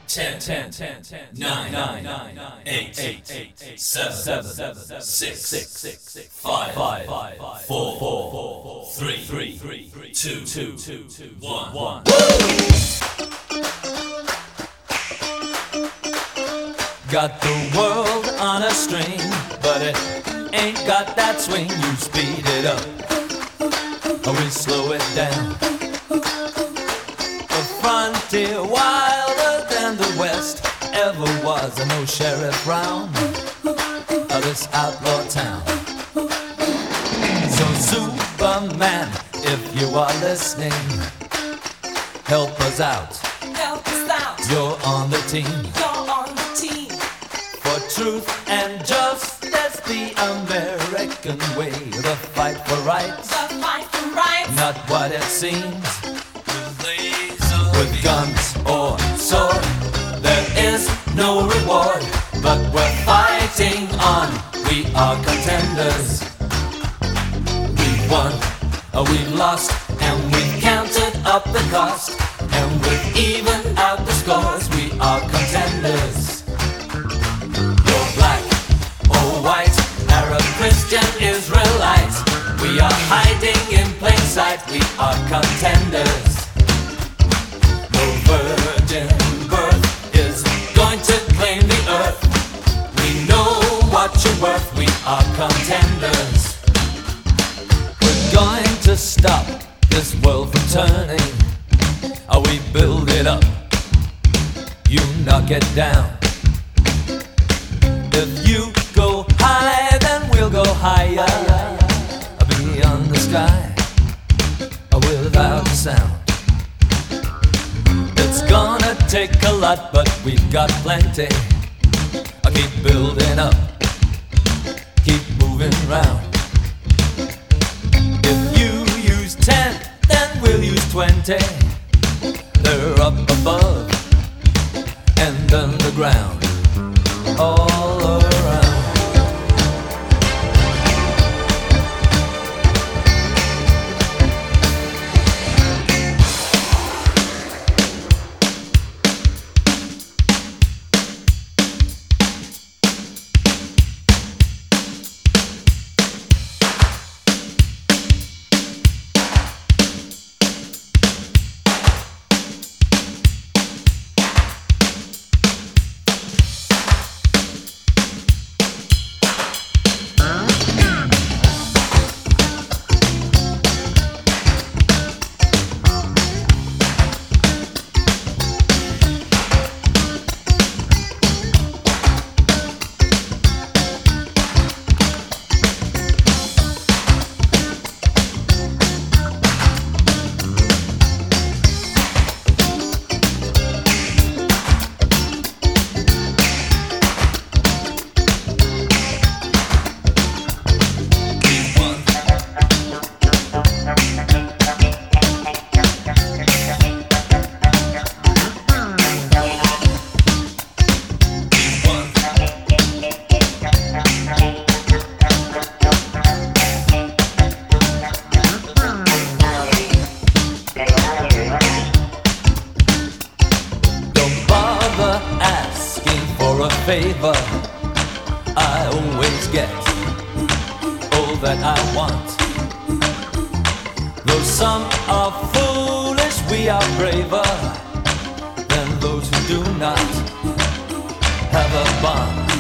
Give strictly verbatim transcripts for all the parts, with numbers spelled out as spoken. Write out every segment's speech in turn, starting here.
ten, ten, ten, ten, nine, nine, nine, nine, eight, eight, eight, seven, seven, six, six, five, five, four, four, three, three, two, two, one, one. Got the world on a string, but it ain't got that swing. You speed it up, or we slow it down. The frontier wilder than the West ever was. And no Sheriff Brown of this outlaw town. So Superman, if you are listening, help us out. Help us out. You're on the team. You're on the team. For truth and justice, the American way. The fight for rights. The fight for rights. Not what it seems. With guns or sword, there is no reward. But we're fighting on. We are contenders. We've won, or we've lost, and we've counted up the cost, and we've evened out the scores. We are contenders. You're black or white, Arab, Christian, Israelite. We are hiding in plain sight. We are contenders. No virgin birth is going to claim the earth. We know what you're worth. We are contenders. We're going to stop this world from turning. Or we build it up, you knock it down. If you go high, then we'll go higher. Beyond the sky, without a sound. It's gonna take a lot, but we've got plenty. I keep building up, keep moving round. If you use ten, then we'll use twenty. They're up above and underground, all around. Favor I always get all that I want. Though some are foolish, we are braver than those who do not have a bond.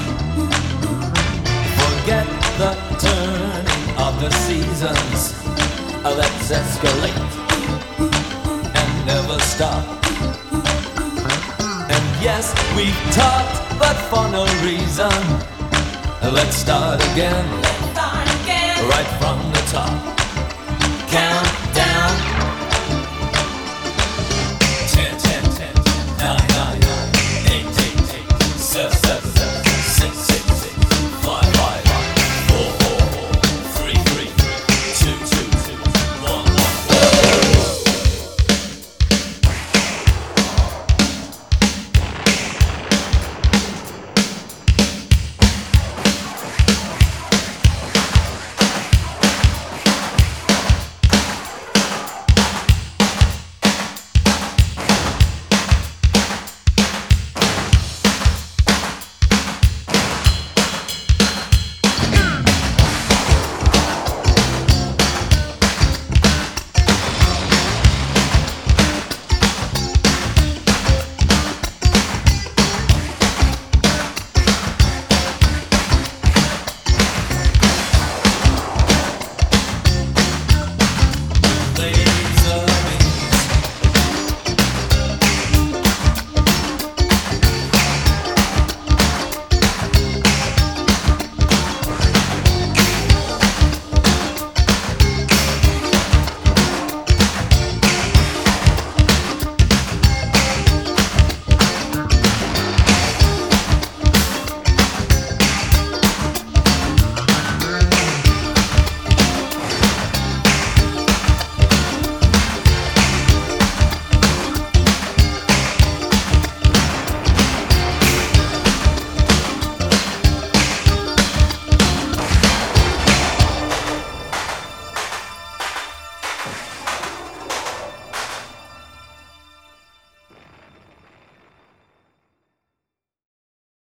Forget the turning of the seasons. Let's escalate and never stop. And yes, we've talked, but for no reason. Let's start again, Let's start again. right from